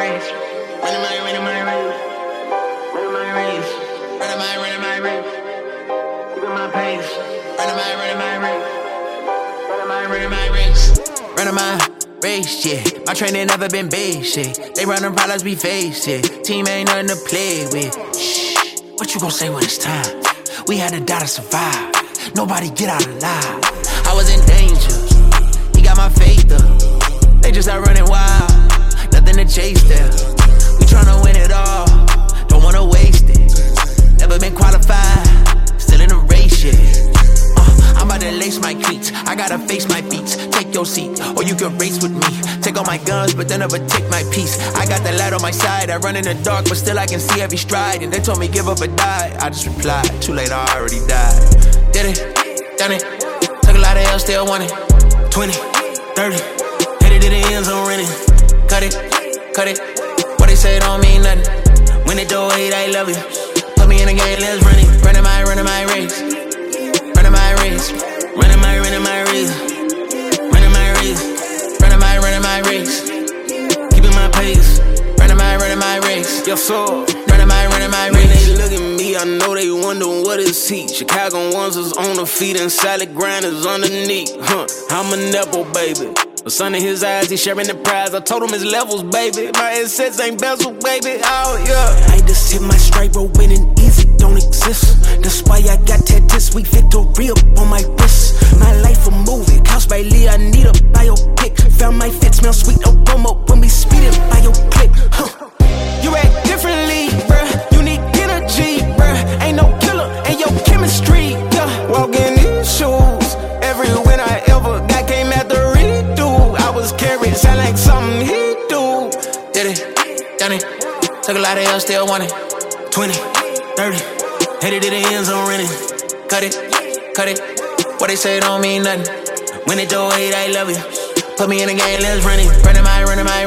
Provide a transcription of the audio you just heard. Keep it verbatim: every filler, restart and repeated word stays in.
race. Running my, running my race. Running my race. Running my, running my race. Keeping my pace. Running my, running my race. Running my, running my race. Running my race, yeah. My training never been base, shit. They running problems we face, yeah. Team ain't nothing to play with. Shh, what you gon' say when it's time? We had to die to survive. Nobody get out alive. I was in danger. He got my faith up. They just out running wild. Nothing to chase there. We tryna win it all. Don't wanna waste it. Never been qualified. Still in the race, yeah. Uh, I'm about to lace my cleats. I gotta face my beats. Take your seat, or you can race with me. Take all my guns, but then never take my piece. I got the light on my side. I run in the dark, but still I can see every stride. And they told me give up or die. I just replied, too late, I already died. Did it, done it. Took a lot of L, still won it. twenty, thirty, headed to the end zone running. Cut it, cut it. What they say don't mean nothing. When they do it, I love you. Put me in the game, let's run it. Running my, running my race. Running my race. Running my, running my race. Running my race. Running my, running my race. Keeping my pace. Running my, running my race. Yo, so running my, running my race. When they look at me, I know they wonder what is he. Chicago ones is on the feet and solid grind is underneath. Huh, I'm a Nepo, baby. The sun in his eyes, he sharing the prize. I told him his levels, baby. My assets ain't bezel, baby. Oh, yeah. I just hit my strike, bro. Winning easy don't exist. That's why I got tattoos. Sweet victory up on my wrist. My life a movie. Couch by Lee, I need a biopic. Found my fit, smell sweet aroma when we speeding by your click. Huh. You act differently, bruh. You need energy, bruh. Ain't no killer, ain't your chemistry. Yeah. Walk in these shoes. Every win I ever got came at the carried, sound like something he do. Did it, done it. Took a lot of L, still won it. twenty, thirty, headed to the end zone running. Cut it, cut it. What they say don't mean nothing. When they do it, I love you. Put me in the game, let's run it. Running my, running my